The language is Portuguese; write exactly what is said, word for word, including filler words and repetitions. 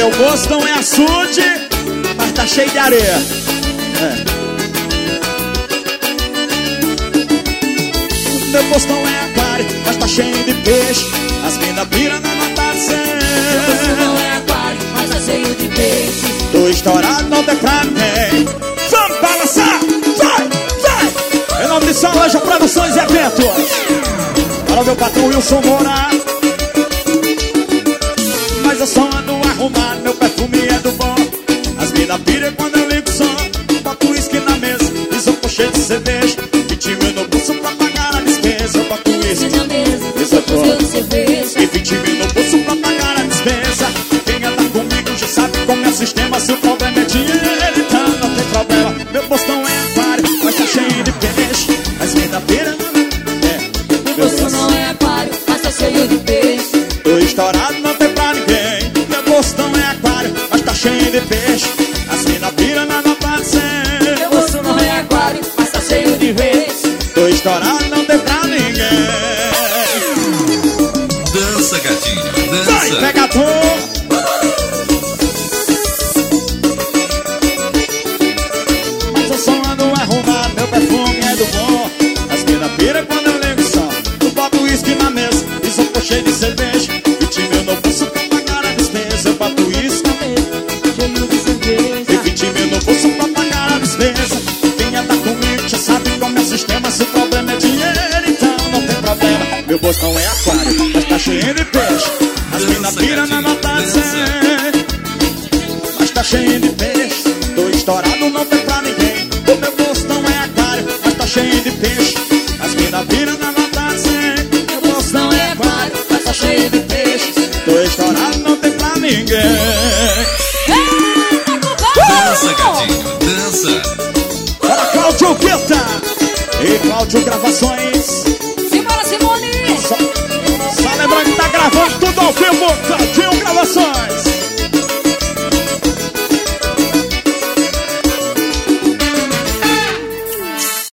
Meu bolso não é açude, mas tá cheio de areia. É. Meu bolso não é aquário, mas tá cheio de peixe. As mina pira na nota de cem. Meu bolso não é aquário, mas tá cheio de peixe. Tô estourado, não tem pra ninguém. Vamos balançar, vai, vai. Em nome de Salanja Produções e Eventos. Para o meu patrão Wilson Moura. Mas eu só ando arrumado, meu perfume é do bom. As mina pira quando eu ligo o som. Boto uísque na mesa, isopor cheio de cerveja. vinte mil no bolso pra pagar a despesa. Eu boto uísque na mesa, isopor cheio de cerveja. E vinte mil no bolso pra pagar a despesa. Quem anda comigo já sabe como é o sistema. Se o problema é dinheiro, então não tem problema. Meu bolso não é aquário, mas tá cheio de peixe. As mina pira, é. Meu bolso não é aquário, mas tá cheio de peixe. Tô estourado, não tem pra ninguém. Meu bolso não é aquário, mas tá cheio de peixe. As mina pira na nota de cem. Meu bolso não é aquário, mas tá cheio de peixe. Tô estourado, não tem pra ninguém. Dança, gatinho, dança. Vai, pega tom. Mas eu só ando arrumado, meu perfume é do bom. As mina pira quando eu ligo o som. Eu boto uísque na mesa, isopor cheio de cerveja. vinte mil no bolso pra pagar a despesa. Eu boto uísque na mesa, cheio de cerveja. e vinte mil no bolso pra pagar a despesa. Quem anda comigo já sabe como é o sistema. Se o problema é dinheiro, então não tem problema. Meu bolso não é aquário, mas tá cheio de peixe. As mina pira na nota de cem. Mas tá cheio de peixe. Tô estourado, não tem pra ninguém. O meu bolso não é aquário, mas tá cheio de peixe. As mina pira na nota de cem. Meu bolso não é aquário, mas tá cheio de peixe. Tô estourado, não tem pra ninguém. Dança, gatinho, dança. Para Cláudio Guetta e Cláudio Gravações.